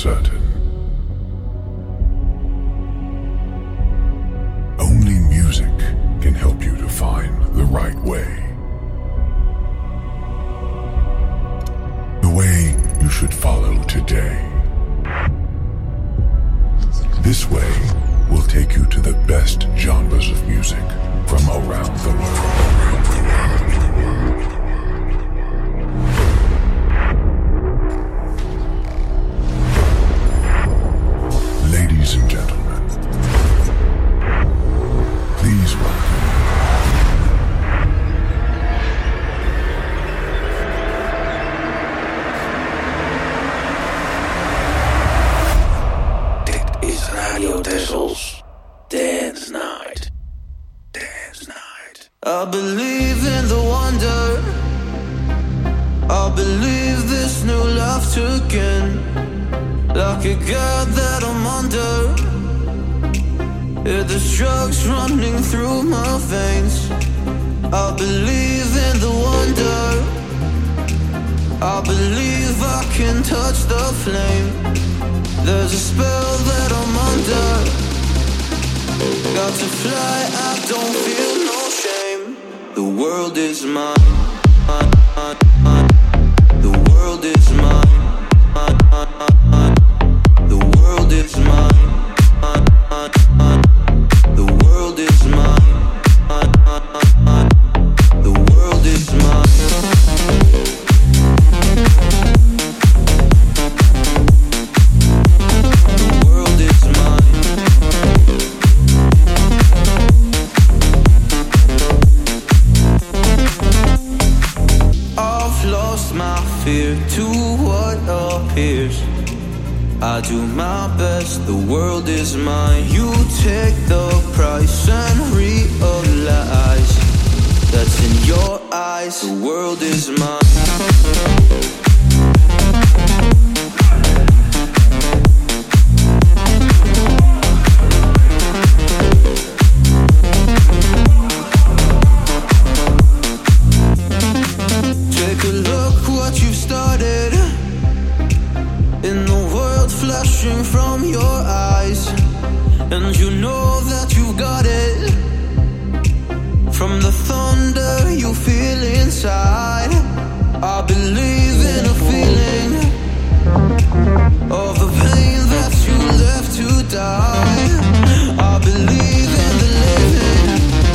uncertain. Only music can help you to find the right way. The way you should follow today. This way will take you to the best genres of music from around the world. Ladies and gentlemen, please welcome Radio Tessel's Dance Night. Dance Night. I believe in the wonder. I believe this new life took in. Like a god that I'm under. Yeah, the drugs running through my veins. I believe in the wonder. I believe I can touch the flame. There's a spell that I'm under. Got to fly, I don't feel no shame. The world is mine. The world is mine. The world is mine. The world is mine. The world is mine. Fear to what appears. I do my best, the world is mine. You take the price and realize that's in your eyes. The world is mine. Flashing from your eyes, and you know that you've got it. From the thunder you feel inside, I believe in a feeling of the pain that you left to die. I believe in the living,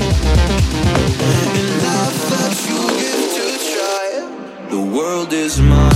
in life that you give to try. The world is mine.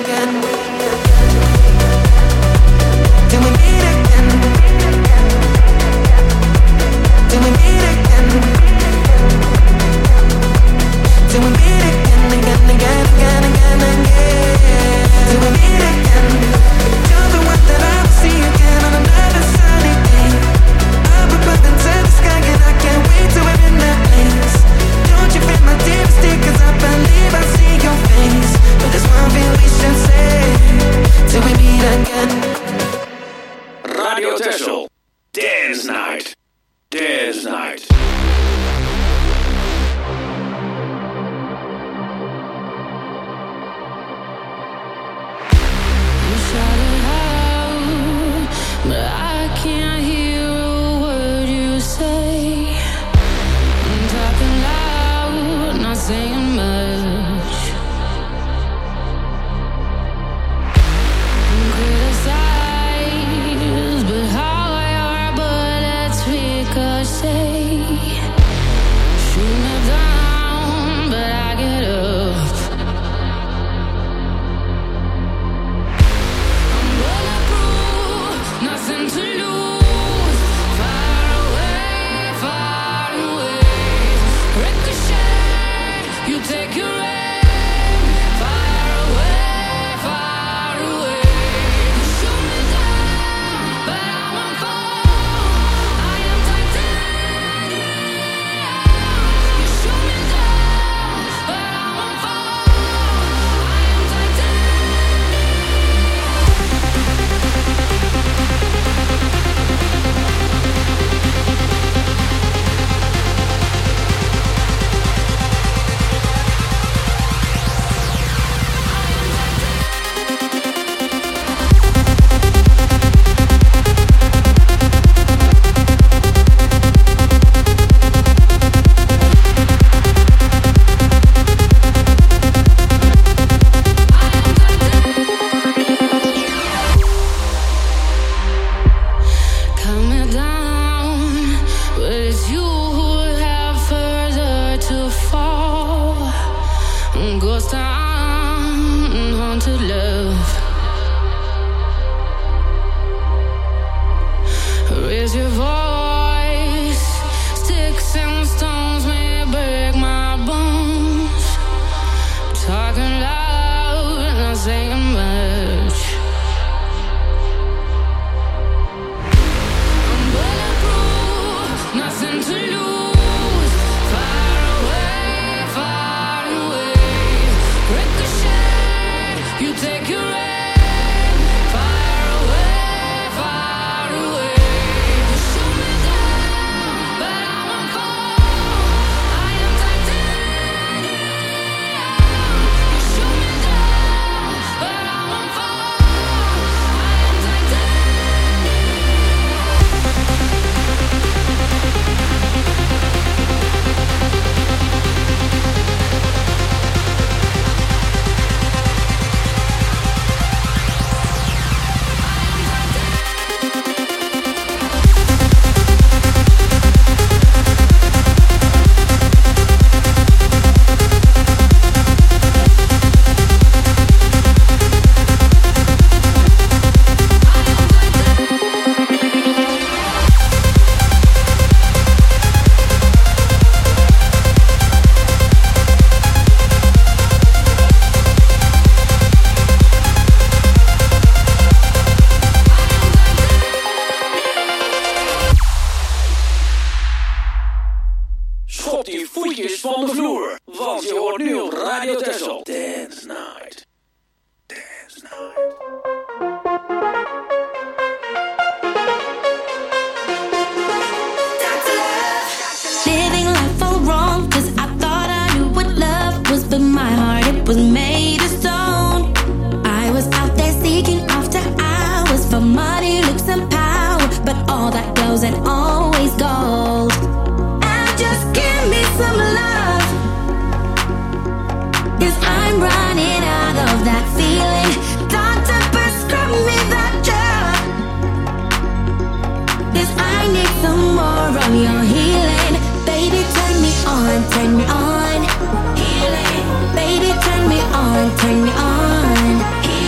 Turn me on,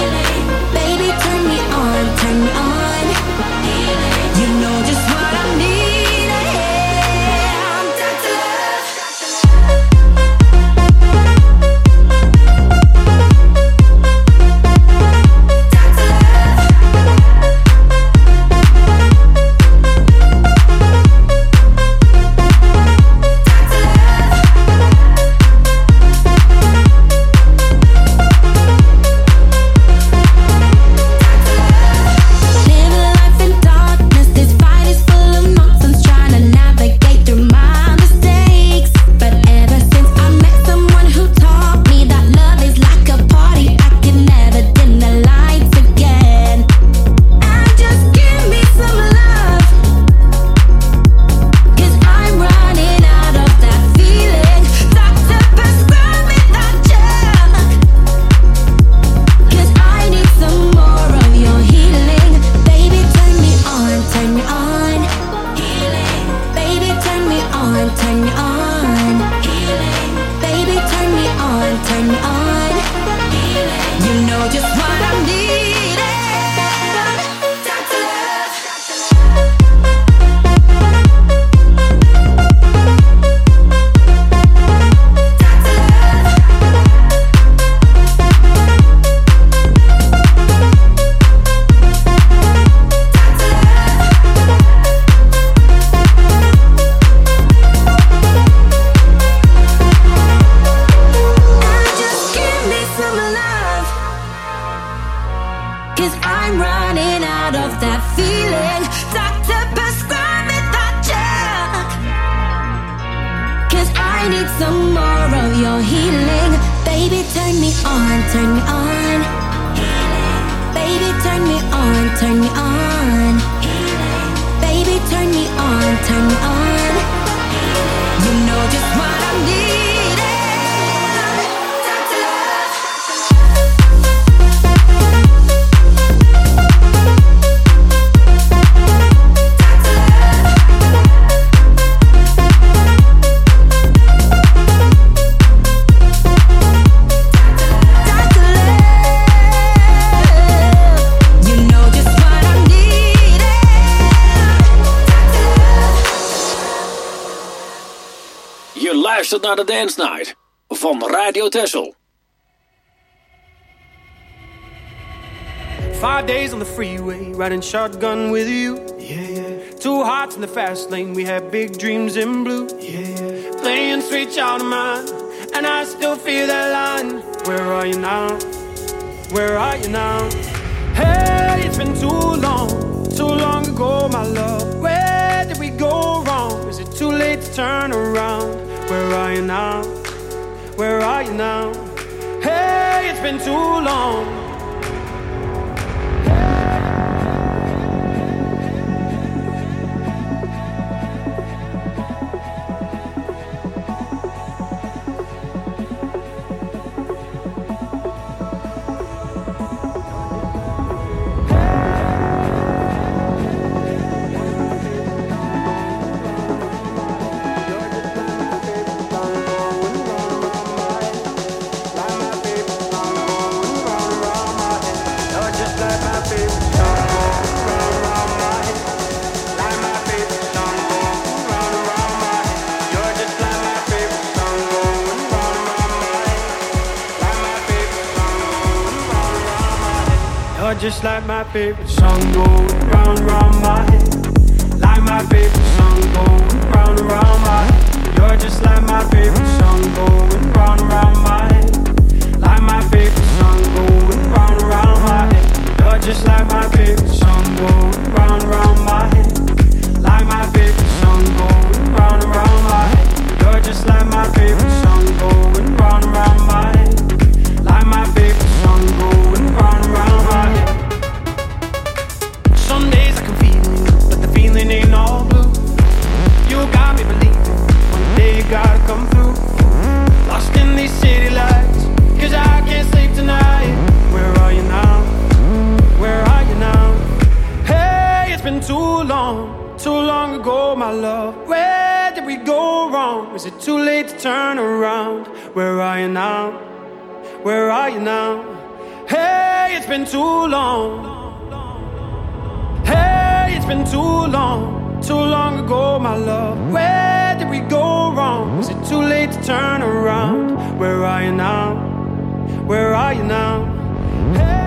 'cause I'm running out of that feeling. Doctor, prescribe me that drug, 'cause I need some more of your healing. Baby, turn me on, turn me on. Baby, turn me on, turn me on. Baby, turn me on, turn me on. You know just what I'm needing. Dr. Love. Luister naar de Dance Night van Radio Texel. 5 days on the freeway, riding shotgun with you. Yeah. 2 hearts in the fast lane, we had big dreams in blue. Yeah. Playing Sweet Child of Mine, and I still feel that line. Where are you now? Where are you now? Hey, it's been too long ago, my love. Where did we go wrong? Is it too late to turn around? Where are you now? Where are you now? Hey, it's been too long. Just like my favorite song going round and round my head. Like my favorite song going round and round my head. You're just like my favorite song going round and round my head. Like my favorite song going round and round my head. You're just like my favorite song going round and round my head. Like my favorite song going round and round my head. You're just like my favorite song going round and round my head. Like my favorite song going round and round my head. Some days I can feel it, but the feeling ain't all blue. You got me believing, one day you gotta come through. Lost in these city lights, 'cause I can't sleep tonight. Where are you now? Where are you now? Hey, it's been too long ago, my love. Where did we go wrong? Is it too late to turn around? Where are you now? Where are you now? Hey, it's been too long. Hey, it's been too long ago, my love. Where did we go wrong? Is it too late to turn around? Where are you now? Where are you now? Hey.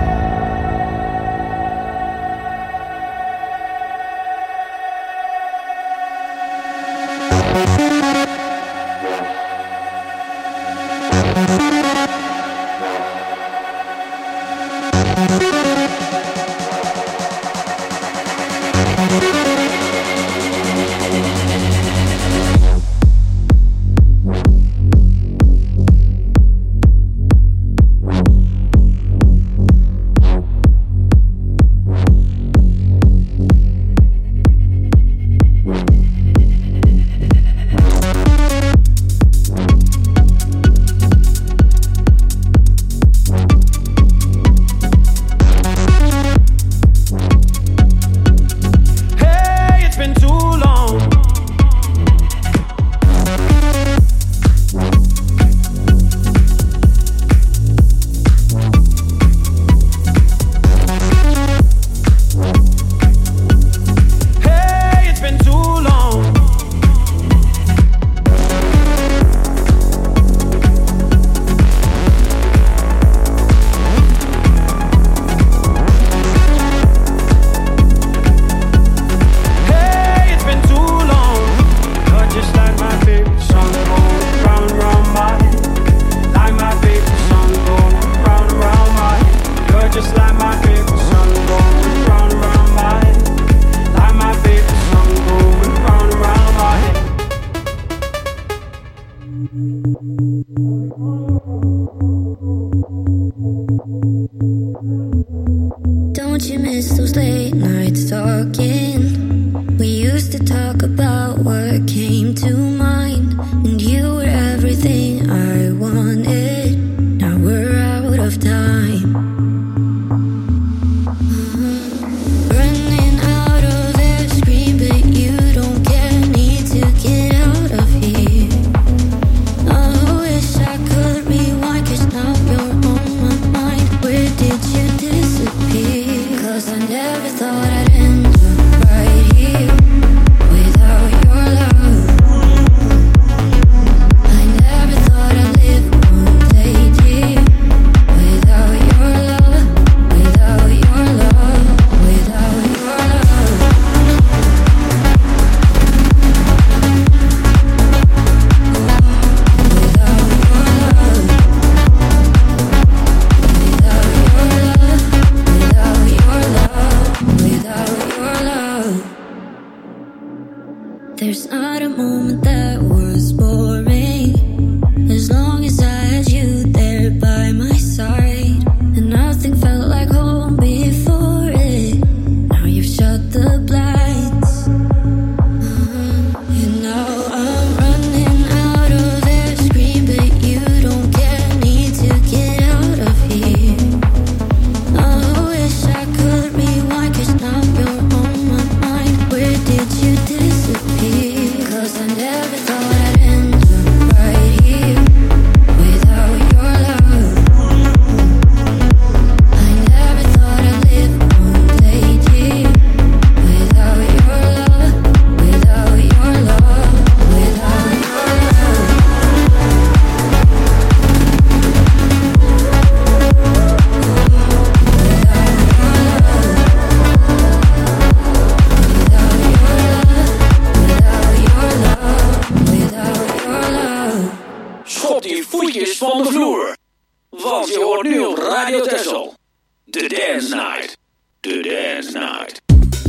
Don't you miss those late nights talking? We used to talk about what came to mind, and you were everything I wanted. Now we're out of time. Running out of air, scream, but you don't care. Need to get out of here. I wish I could rewind, 'cause now you're on my mind. Where did you disappear? 'Cause I never thought I'd end up right here without your love. I never thought I'd live one day, dear, without your love, without your love, without your love. Without your love, without your love. There's not a moment that was boring, as long as I had you there by my side, and nothing felt like home before it. Now you've shut the blinds, and now I'm running out of air, scream, but you don't care. Need to get out of here. I wish I could rewind, 'cause now you're on my mind. Where did you disappear? 'Cause I never thought I'd end up right here without your love. I never thought I'd live one day, dear, without your love, without your love, without your love. Schop die voetjes van de vloer. Want je hoort nu op Radio Texel. The Dance Night. The Dance Night.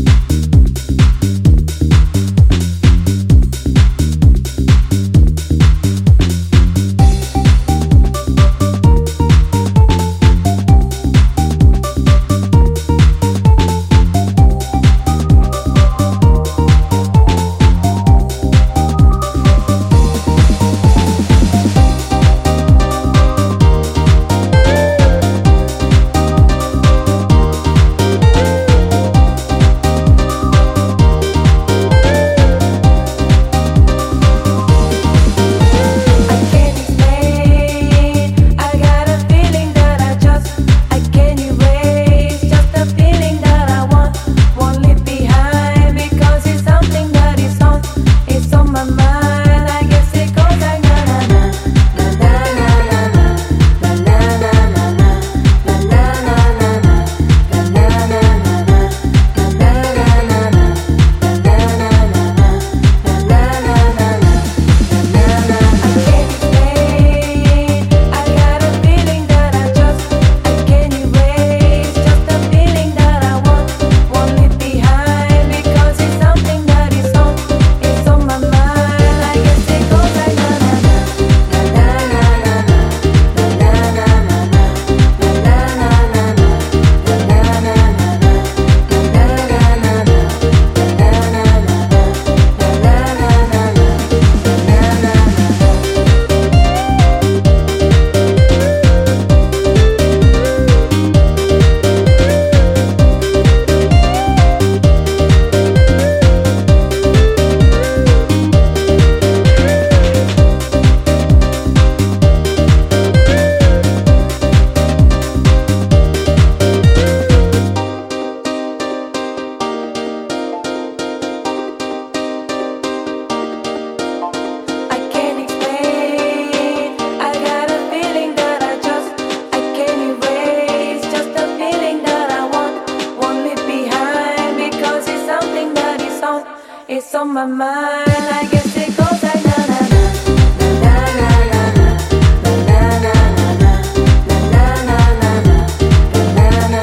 It's on my mind. I guess it goes like na na na na na na na na na na na na na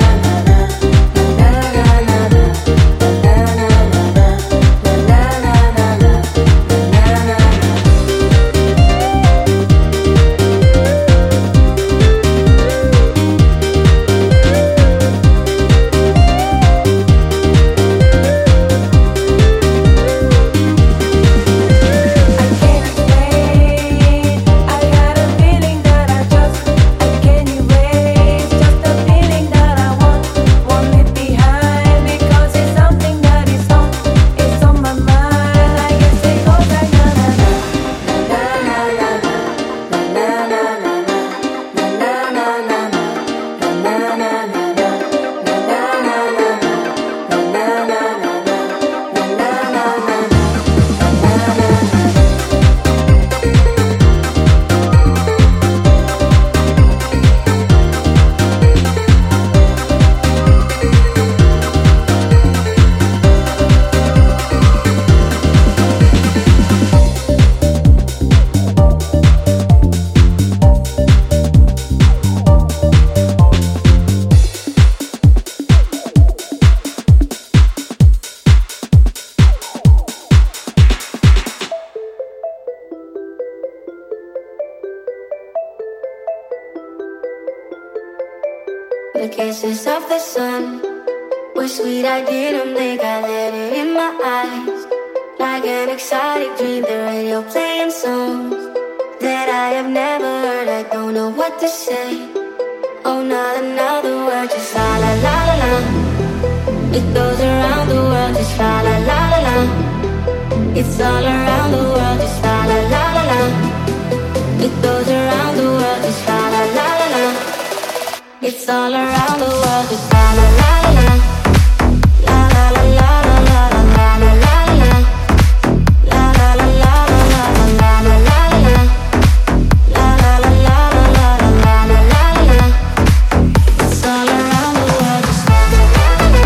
sun was sweet, I didn't think I let it in my eyes. Like an exotic dream, the radio playing songs that I have never heard. I don't know what to say. Oh, not another word, just la la la la la. It goes around the world, just la la la la la. It's all around the world, just la la la la la. It goes around the world, just la la la la la. It's all around the world, just la la la la la. La la la la la la la la la la. La la la la la la la la la la. La la la la la la la la la. It's all around the world, just la la la la.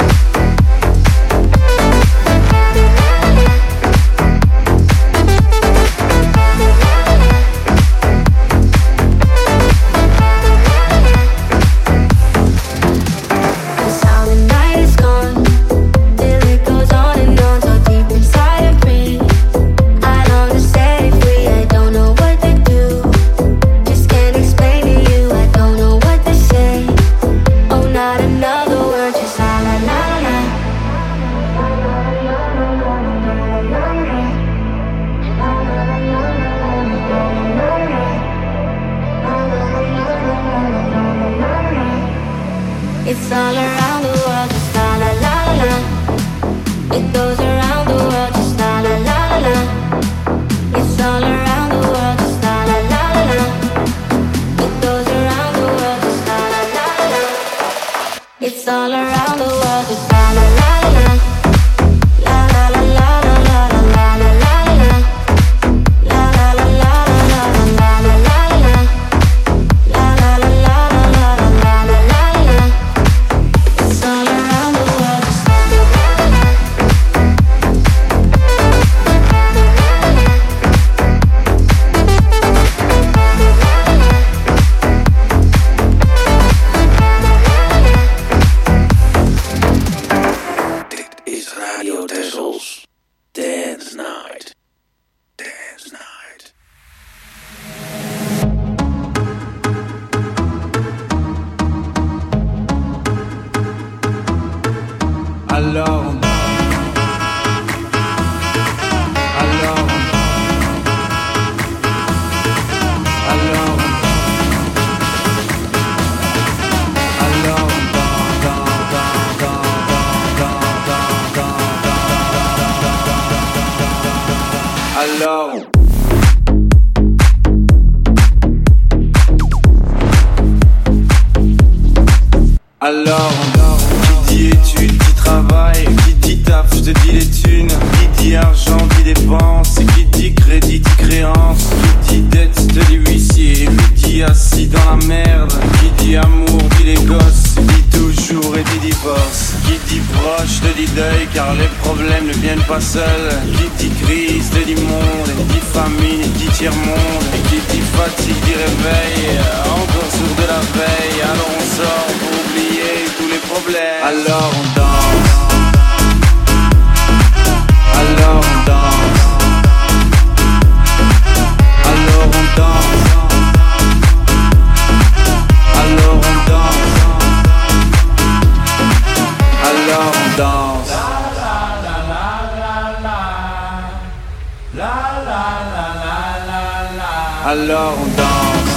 It's all around the world, just la la la la la. It goes around the world, just la la la la la. It's all around the world, just la la la la la. It goes around the world, just la la la la la. It's all around the world, just la la la la la. La la la la la la la la la la. La la la la la la la la la la. La la la la la la la la la. It's all around the world, just la la la la. Dit is Radio Tessels Dance Night. Dance Night. Alors, alors, alors, alors, alors. Alors, qui dit études, dit travail, qui dit taf, je te dis les thunes, qui dit argent, dit dépenses, qui dit crédit, dit créance, qui dit dette, te dit huissier, qui dit assis dans la merde, qui dit amour, dit les gosses, dit toujours et dit divorce, qui dit proche, te dit deuil, car les problèmes ne viennent pas seuls, qui dit crise, te dit monde, dit famine, dit tiers-monde, et qui dit fatigue, dit réveil, encore sourd de la veille, alors on sort pour oublier tous les problèmes. Alors on danse. Alors on danse. Alors on danse. Alors on danse. Alors on danse. Alors on danse.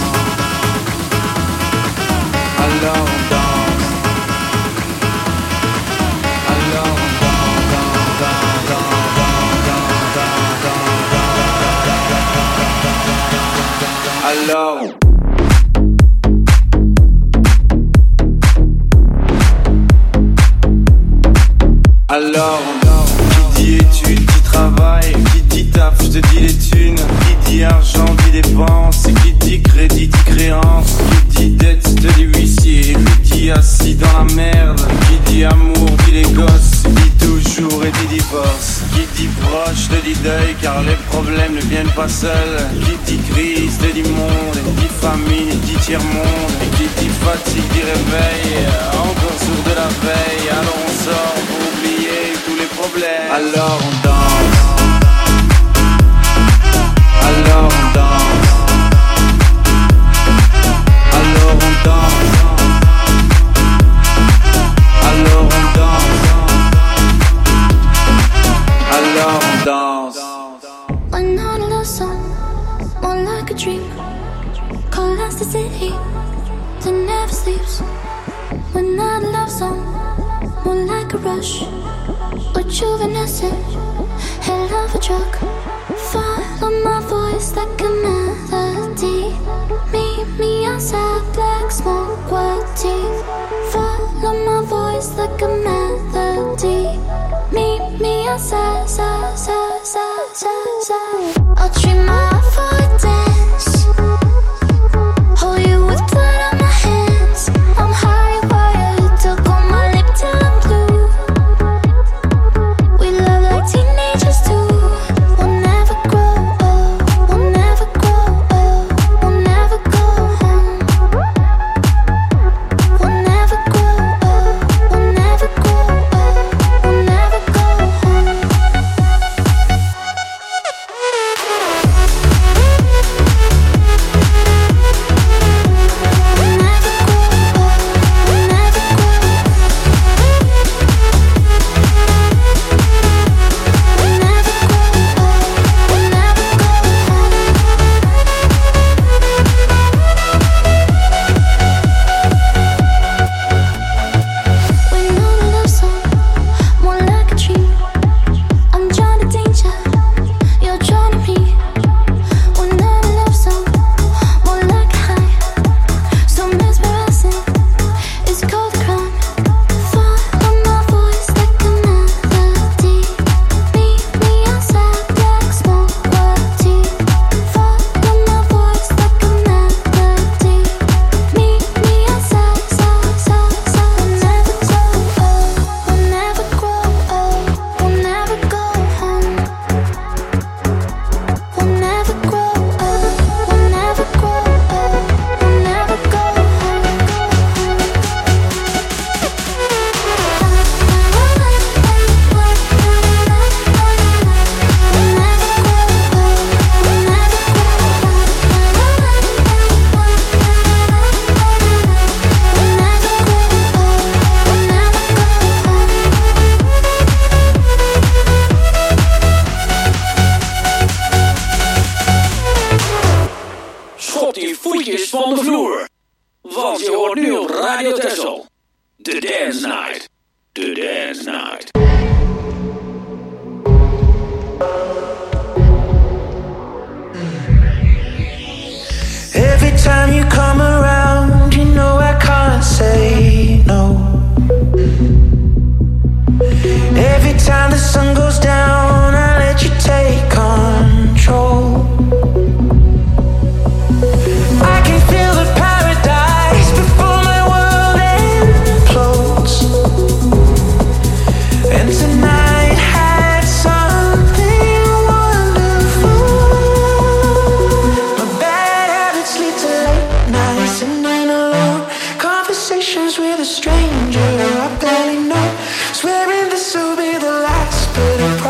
Alors on danse. Alors on danse. Alors alors, qui dit études, dit travail, qui dit taf, je te dis les thunes, qui dit argent, dit dépenses, qui dit crédit, dit créance, qui dit dette, te dit huissier, qui dit assis dans la merde, qui dit amour, dit les gosses, dit toujours et dit divorce, qui dit proche, te dit deuil, car les problèmes ne viennent pas seuls, qui dit crise, te dit monde, dit famine, dit tiers-monde, et qui dit fatigue, dit réveil, encore sourd de la veille, alors on sort pour oublier tous les problèmes. Alors on danse. Alors on danse. Alors on danse. like a rush, rejuvenescent, hell of a drug. Follow my voice like a melody. Meet me outside, black smoke, white teeth. Follow my voice like a melody. Meet me outside, side, side, side, side, side. I'll treat my for a dance. Hold you with blood on my hands. I'm high wired, took on my lip till I'm blue. We love like teenagers too. We'll never grow old. We'll never grow old. We'll never go home. We'll never grow old. We'll never grow old. We'll never go home. Schop die voetjes van de vloer. Want je hoort nu op Radio Texel. The Dance Night. The Dance Night. Every time you come around, you know I can't say no. Every time the sun goes down, I let you take control. I can feel the paradise before my world implodes. And tonight had something wonderful. My bad habits lead to late nights and night alone. Conversations with a stranger I barely know. Swearing this will be the last, but it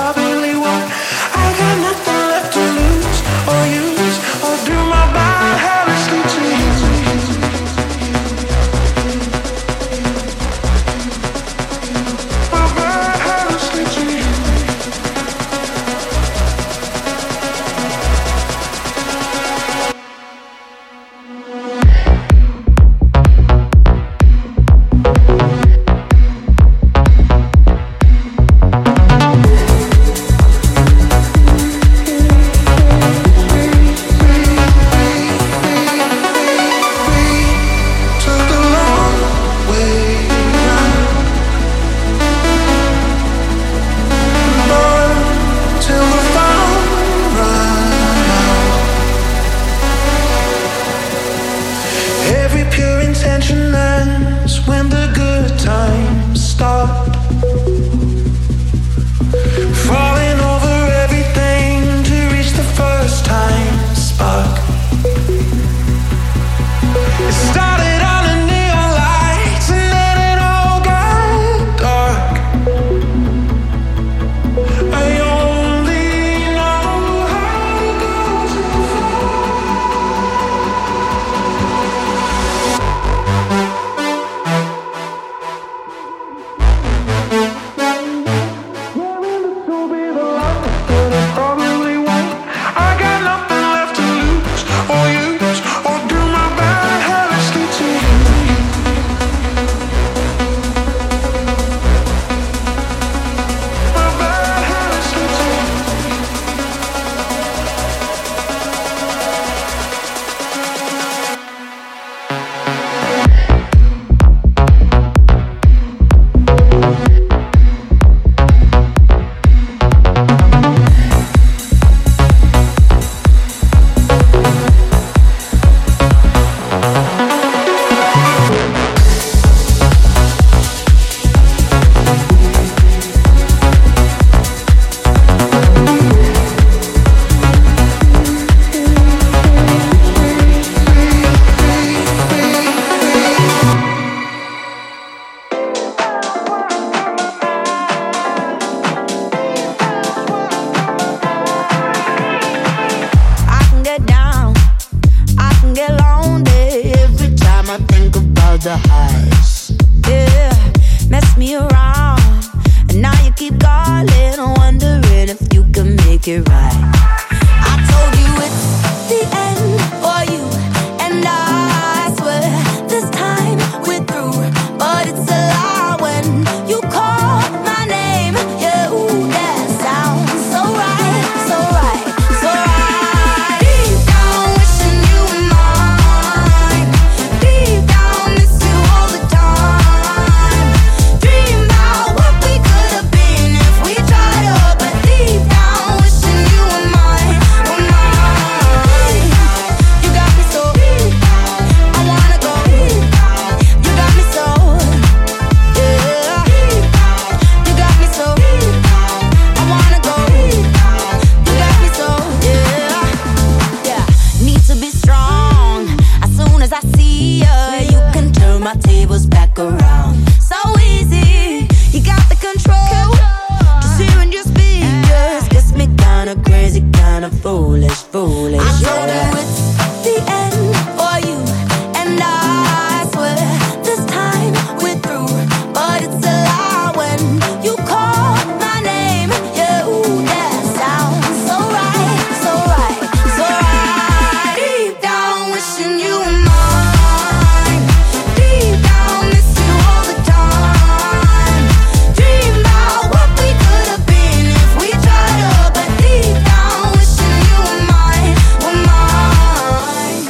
the highs. Yeah, mess me around, and now you keep calling, wondering if you can make it right. I told you it's the end for you, and I swear this time we're through. But it's a lie when you call my name. Yeah, ooh, that sounds so right, so right, so right. Deep down wishing you were mine. Deep down miss you all the time. Dream about what we could have been if we tried up. But deep down wishing you were mine, were mine. You got me so I wanna go. You got me so, yeah. You got me so I wanna go. You got me so, yeah. Yeah, need to be strong. As soon as I see ya, you can turn my tables back around. So easy, you got the control. Just hearing your speakers gets me kinda crazy, kinda foolish, foolish. I told you it's the end for you, and I swear this time we're through. But it's a lie when you call my name. Yeah, ooh, that sounds so right, so right, so right. Deep down wishing you were mine. Deep down miss you all the time. Dream about what we could have been if we tried up. But deep down wishing you were mine, were mine.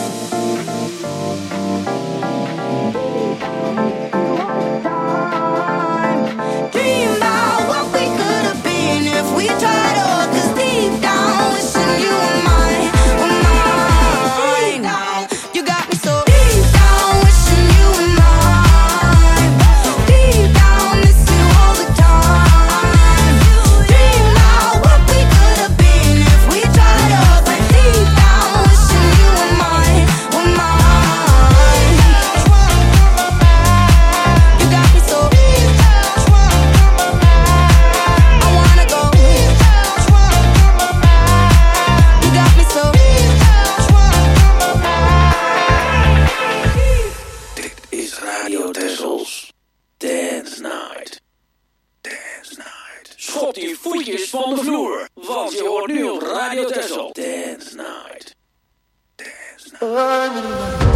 Dream about what we could have been if we tried up. 'Cause deep down wishing you were mine, were mine. You got me so deep down wishing you were mine. Deep down miss you all the time. Dream about what we could have been if we tried up. But deep down wishing you were mine, were mine. You got me so I wanna go. You got me so Dit is Radio Tessels Dance Night. Dance Night. Schop die voetjes van de vloer, want je hoort nu op Radio Tessel Dance Night. Dance Night.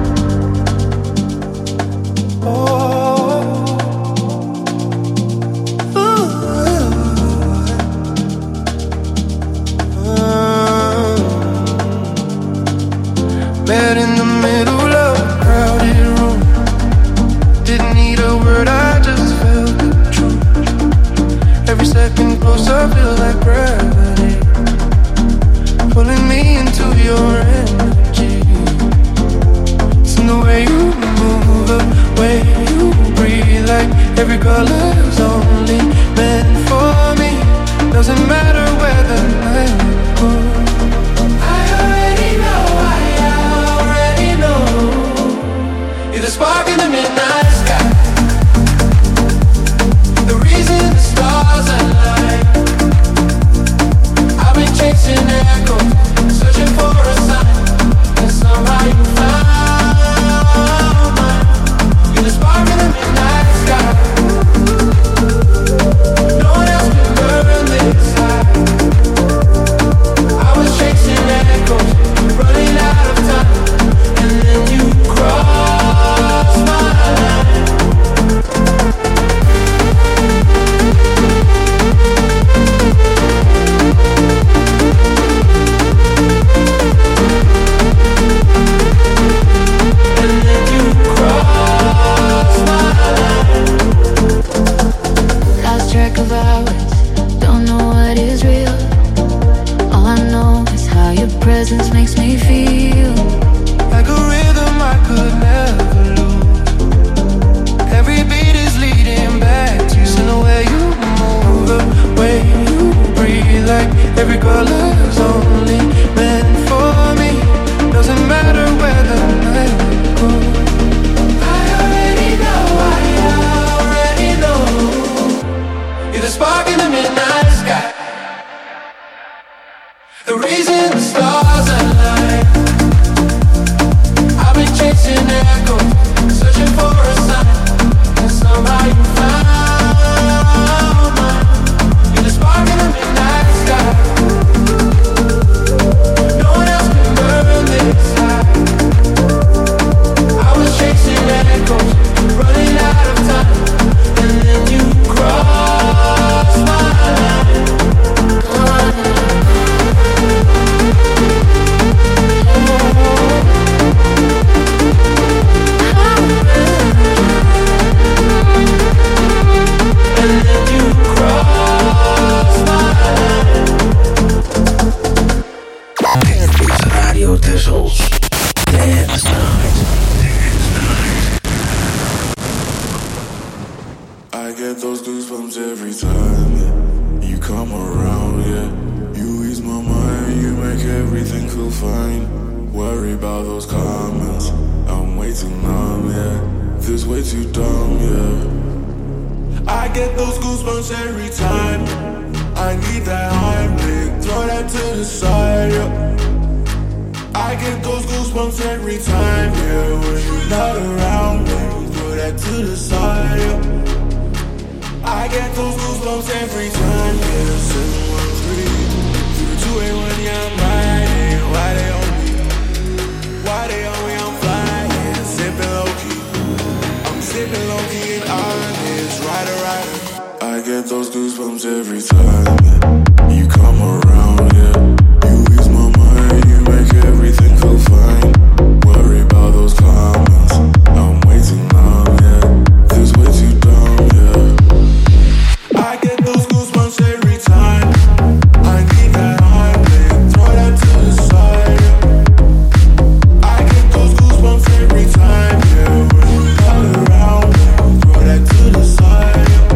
Met in the middle of a crowded room. Didn't need a word, I just felt the truth. Every second closer feels like gravity, pulling me into your energy. It's in the way you move, the way you breathe, like every color's only meant for me. Doesn't matter where the night goes. I already know. You're the spark in the midnight sky, the reason the stars align. I've been chasing echoes, searching for a sign, and somehow you found mine. You're the spark in the midnight sky. I get those goosebumps every time, yeah. You come around, yeah. You ease my mind, you make everything feel fine. Worry about those comments, I'm way too numb, yeah. This way too dumb, yeah. I get those goosebumps every time. I need that Heimlich, throw that to the side, yeah. I get those goosebumps every time, yeah. When you're not around me, throw that to the side, yeah. I get those goosebumps every time, yeah. 713 through 281, yeah, I'm riding. Why they on me? Why they on me? I'm flying, sipping low-key. I'm sipping low-key and honest, rider. I get those goosebumps every time, yeah. You come around, yeah. You ease my mind, you make everything feel fine. Worry about those comments, I'm way too numb, yeah. This way too dumb, yeah. I get those goosebumps every time. I need that Heimlich, throw that to the side, yeah. I get those goosebumps every time, yeah. When you're not around me, throw that to the side, yeah.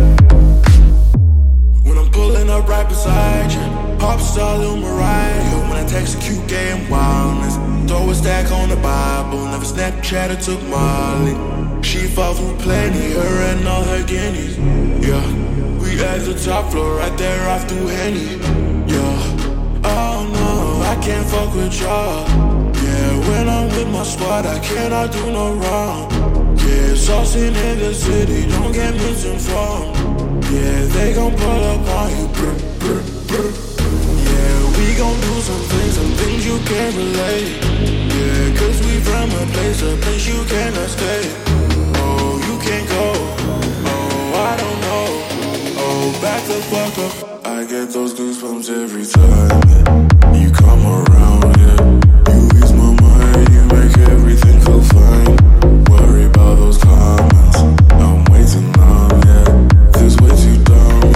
When I'm pulling up right beside you, pop star Lil Mariah. When I text a cute gay and wildness, throw a stack on the Bible. Never Snapchat or took Molly. She fall through plenty, her and all her guineas, yeah. We at the top floor, right there off through Henny, yeah. Oh no, I can't fuck with y'all, yeah. When I'm with my squad, I cannot do no wrong, yeah. Saucing in the city, don't get misinformed, yeah. They gon' pull up on you, brr, brr, brr. Yeah, we gon' do some things you can't relate, yeah. Cause we from a place you cannot stay. Oh, you can't go, oh, I don't know. Oh, back the fuck up. I get those goosebumps every time, yeah. You come around, yeah. You ease my mind, you make everything feel fine. Worry about those comments, I'm way too numb, yeah. This way too dumb,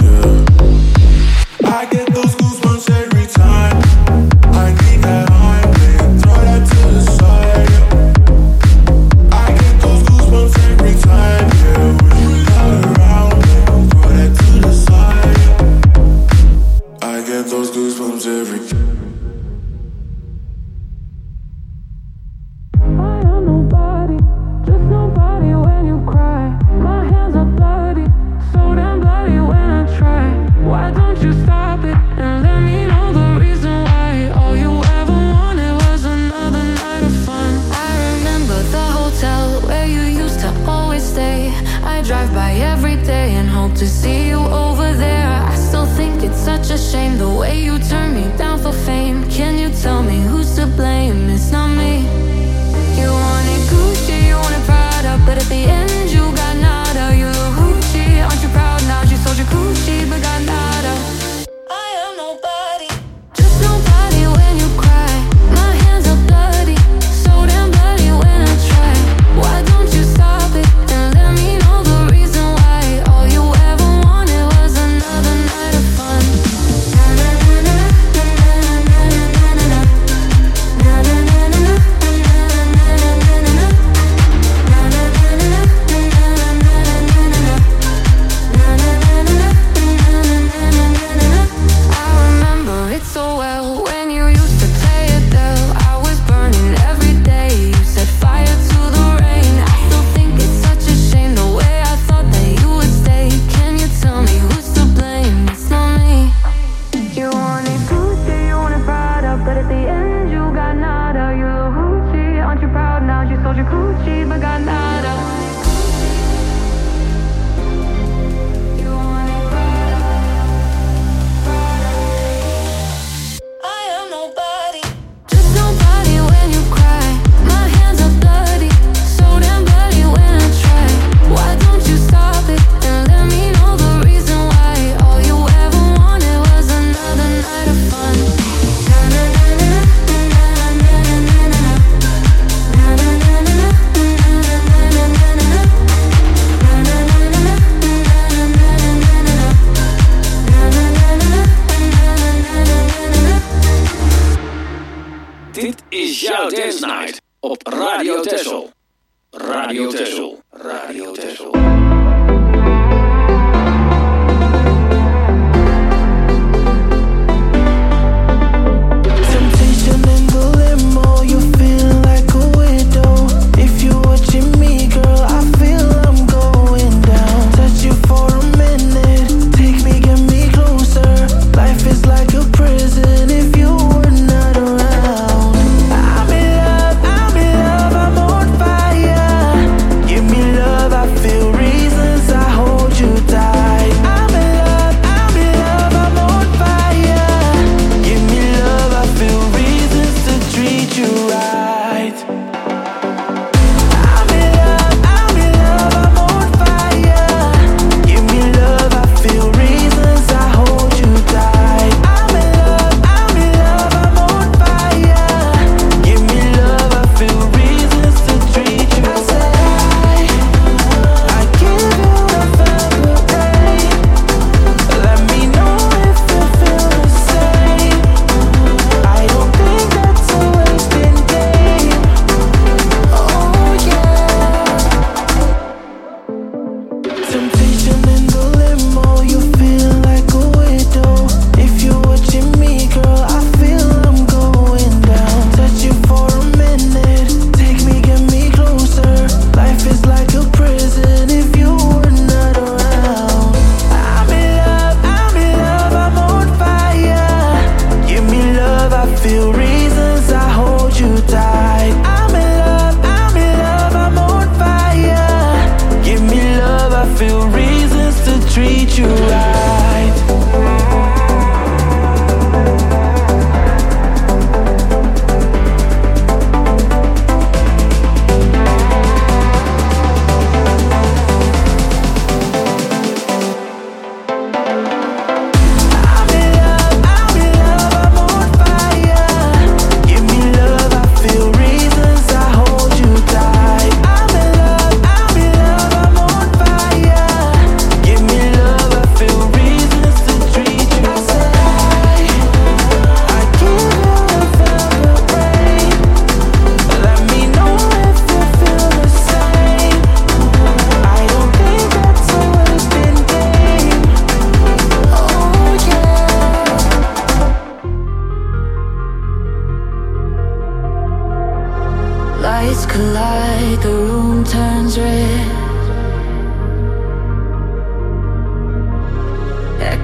yeah. I get those goosebumps every time. I need that Heimlich, throw that to the side, yeah. I get those goosebumps every time, yeah. When you're not around me, throw that to the side, yeah. I get those goosebumps every time. I am nobody, just nobody when you cry. My hands are bloody, so damn bloody when I try. Why don't you stop it and let me know the reason why? All you ever wanted was another night of fun. I remember the hotel where you used to always stay. I drive by every day and hope to see you over there. I still think it's such a shame the way you turn me down for fame. Can you tell me who's to blame? It's not me. You wanted Gucci, you wanted Prada, but at the end you got nada. You look hoochie, aren't you proud now? She sold you Gucci, but got nada. I am nobody, just nobody when you cry. My hands are bloody, so damn bloody when I try. Why don't you stop it and let me know the reason why? All you ever wanted was another night of fun. Na na na na na na na na na na. Na na na na na na na na na. Na na na na na na na na na na. Na na na na na na na na. I remember it so well when you used to play it there. I was burning every day. You set fire to the rain. I still think it's such a shame the way I thought that you would stay. Can you tell me who's to blame? It's not me. You wanted Gucci, you wanted Prada, but at the end you got nada. You look hoochie, aren't you proud now? She sold you Gucci, but got nada. You wanted Prada, Prada. I am nobody, just nobody when you cry. My hands are bloody, so damn bloody when I try. Why don't you stop it and let me know the reason why? All you ever wanted was another night of fun. Na na na na na na na na na na. Na na na na na na na na na na. Na na na na na na na na na na. Na na na na na na na na. Dit is jouw Dance Night op Radio Texel. Radio Texel. Radio Texel.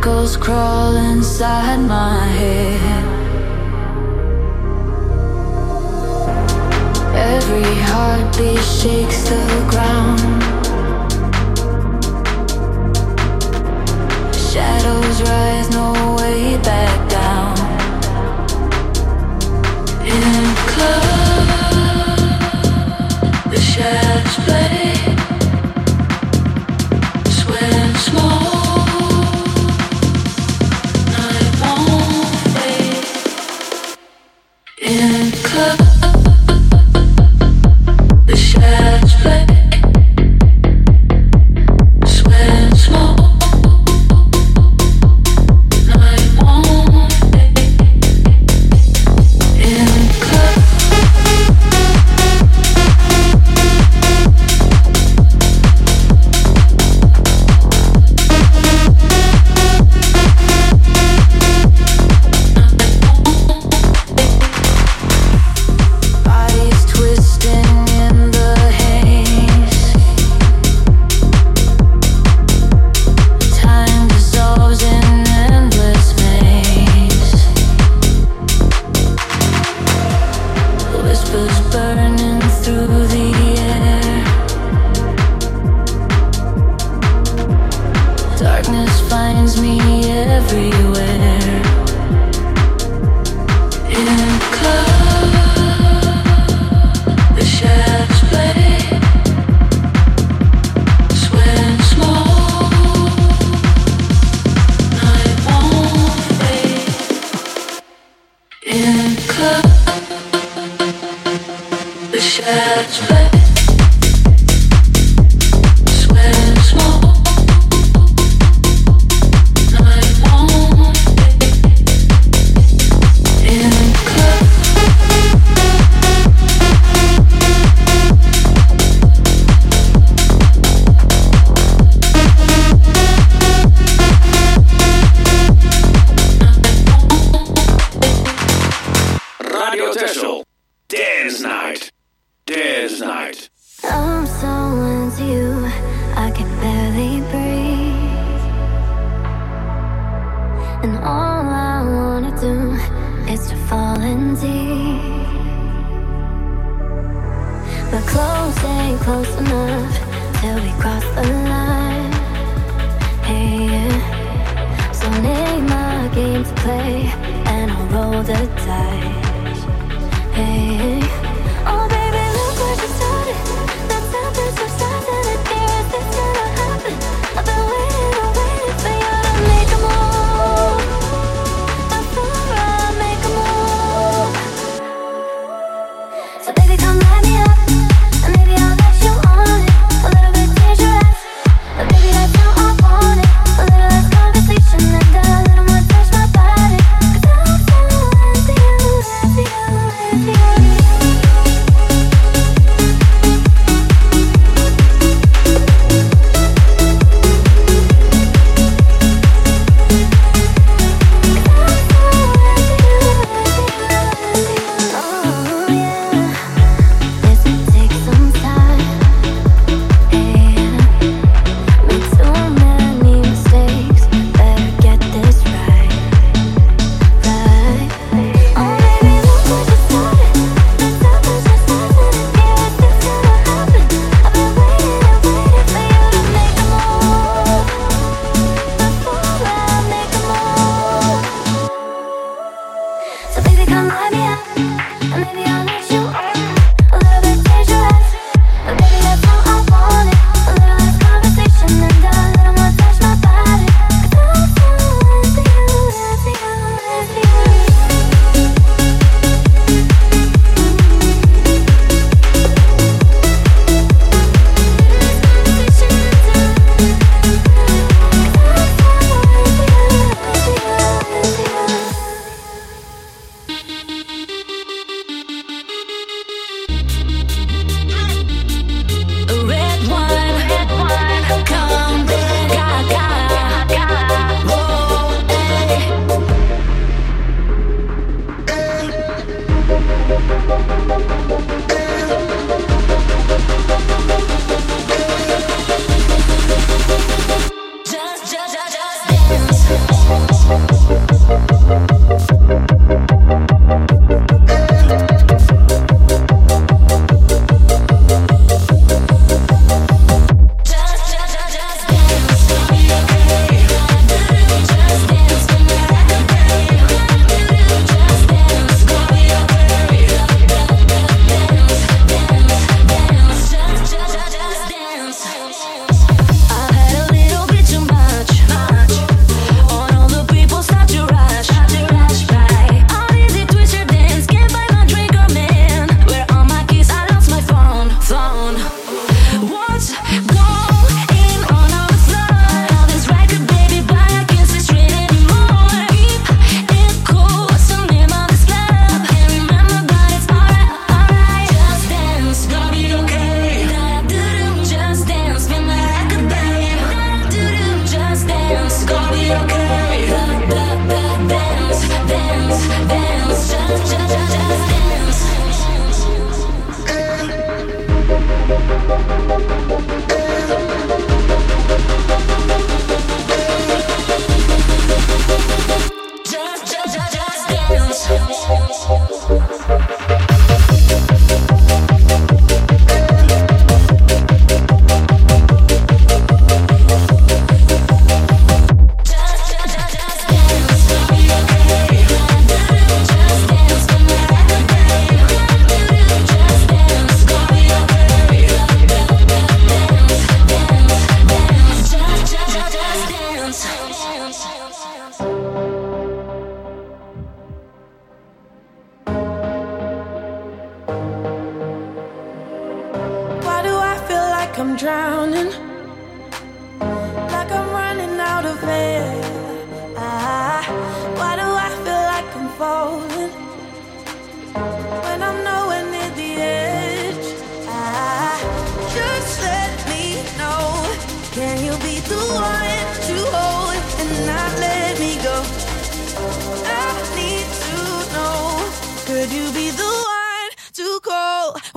chemicals crawl inside my head. Every heartbeat shakes the ground. Shadows rise, no way back down. In a club, the shadows play. Swim small, night won't fade. In a club, the shadows play. Swim small. Conversation and a little more touch my body. 'Cause I'm so into you.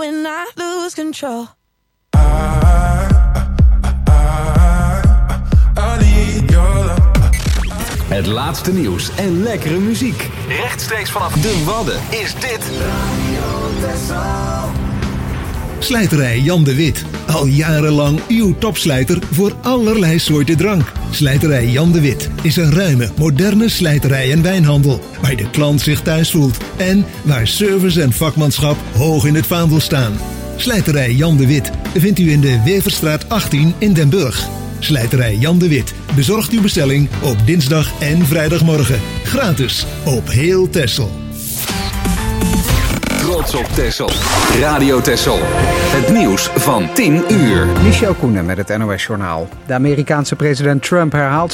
when I lose control. Het laatste nieuws en lekkere muziek. Rechtstreeks vanaf de Wadden is dit Slijterij Jan de Wit. Al jarenlang uw topslijter voor allerlei soorten drank. Slijterij Jan de Wit is een ruime, moderne slijterij en wijnhandel. Waar de klant zich thuis voelt. En waar service en vakmanschap hoog in het vaandel staan. Slijterij Jan de Wit vindt u in de Weverstraat 18 in Den Burg. Slijterij Jan de Wit bezorgt uw bestelling op dinsdag en vrijdagmorgen. Gratis op heel Texel. Trots op Texel. Radio Texel. Het nieuws van 10 uur. Michel Koenen met het NOS-journaal. De Amerikaanse president Trump herhaalt